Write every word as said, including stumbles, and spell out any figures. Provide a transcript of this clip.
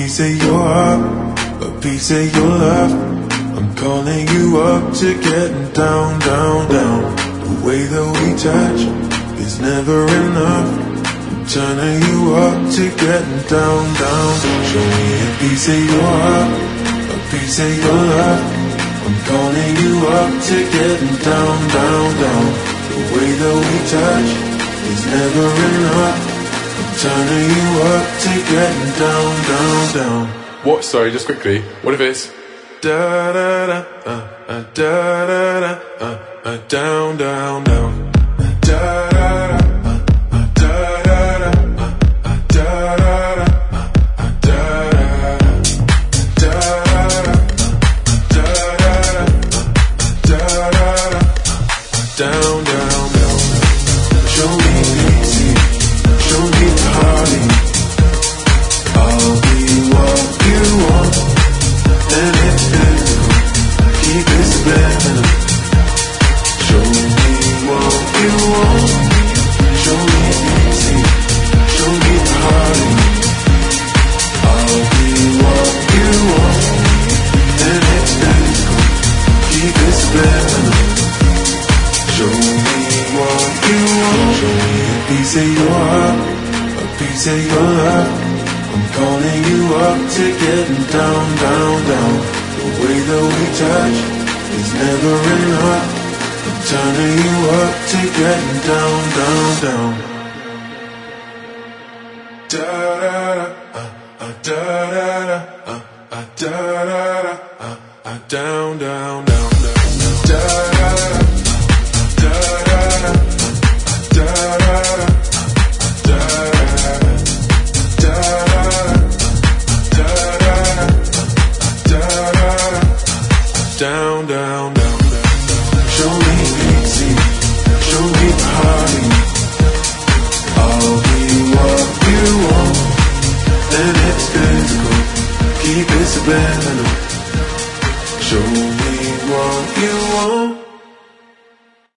piece of your heart, a piece of your love. I'm calling you up to getting down, down, down. The way that we touch is never enough. I'm turning you up to getting down, down. Show me a piece of your heart, a piece of your love. I'm calling you up to getting down, down, down. The way that we touch is never enough. I'm turning you up to getting down, down, down. What? Sorry, just quickly. What if it's da da da uh, uh, da da da uh, uh, down, down, down. Da da da uh, uh, da da da uh, uh, da da da uh, uh, da da da da da da da down, down, down. Show me easy, show me party. I'll be what you want, and it's physical. Keep it subliminal. Show me what you want. Show me easy, show me party. I'll be what you want, and it's physical. Keep it subliminal. Show me what you want. Show me a piece of your heart, a piece of your love. I'm calling you up to getting down, down, down. The way that we touch is never enough. I'm turning you up to getting down, down, down. Da da da, uh, uh, da da da, uh, uh, da da da, uh, uh, down, down, down, down, da da da. Down, down, down, down. Show me easy, show me party. I'll be what you want, and it's physical. Keep it subliminal. Show me what you want.